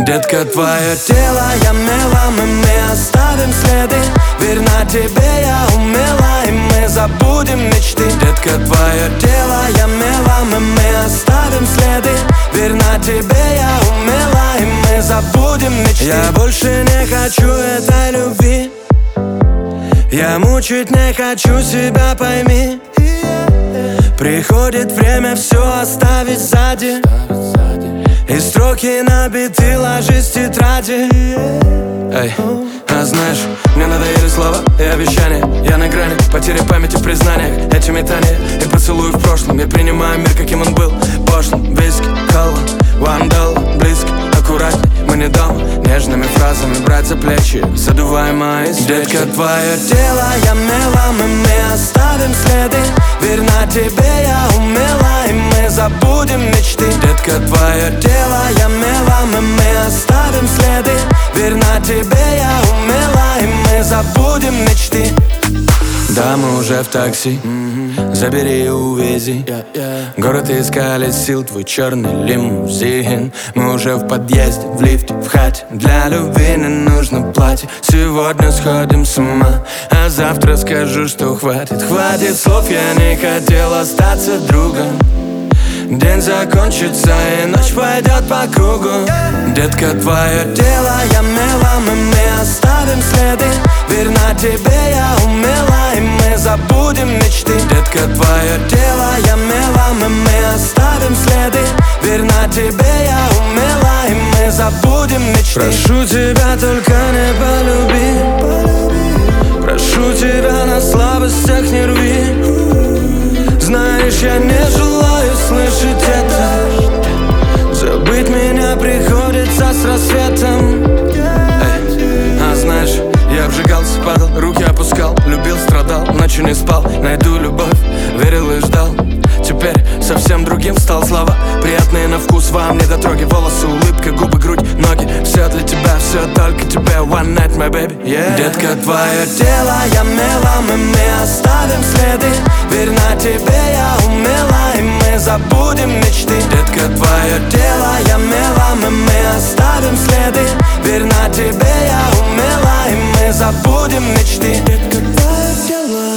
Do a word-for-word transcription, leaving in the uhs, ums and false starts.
Детка, твое тело я мелом, и мы оставим следы. Верна тебе я умела, и мы забудем мечты. Детка, твое тело я мелом, и мы оставим следы. Верна тебе я умела, и мы забудем мечты. Я больше не хочу этой любви, я мучить не хочу себя, пойми. Приходит время все оставить сзади, и строки набиты, ложись в тетради. Эй, а знаешь, мне надоели слова и обещания. Я на грани потери памяти в признаниях. Эти метания и поцелуи в прошлом. Я принимаю мир, каким он был, пошлым. Виски, кола, вандал, близко, аккуратней. Мы не дома, нежными фразами брать за плечи, задувая мои свечи. Детка, твое тело я мелом, и мы оставим следы. Верна тебе я умела, и мы забудем мечты. Детка, твое тело я мелом, и мы оставим следы. Верна тебе я умела, и мы забудем мечты. Да, мы уже в такси, mm-hmm. Забери и увези, yeah, yeah. Город искали сил, твой черный лимузин. Мы уже в подъезде, в лифте, в хате. Для любви не нужно платье. Сегодня сходим с ума, а завтра скажу, что хватит. Хватит слов, я не хотел остаться другом. День закончится и ночь пойдет по кругу. Детка, твое тело я мелом, и мы оставим следы. Верна тебе я умела, и мы забудем мечты. Детка, твое тело я мелом, и мы оставим следы. Верна тебе я умела, и мы забудем мечты. Прошу тебя, только не полюби. Прошу тебя, на слабостях не рви. Знаешь, я не желаю слышать это. Забыть меня приходится с рассветом. Эй, а знаешь, я обжигался, падал, руки опускал, любил, страдал, ночью не спал. Найду любовь, верил и ждал. Теперь совсем другим стал, слова приятные на вкус, вам недотроги. Волосы, улыбка, губы, грудь, ноги. Все для тебя, все только тебе. One night, my baby, yeah. Детка, твое тело я мелом, и мы оставим следы. Верна тебе я умела, и мы забудем мечты. Детка, твое тело я мелом, и мы оставим следы. Верна тебе я умела, и мы забудем мечты. Детка, твое тело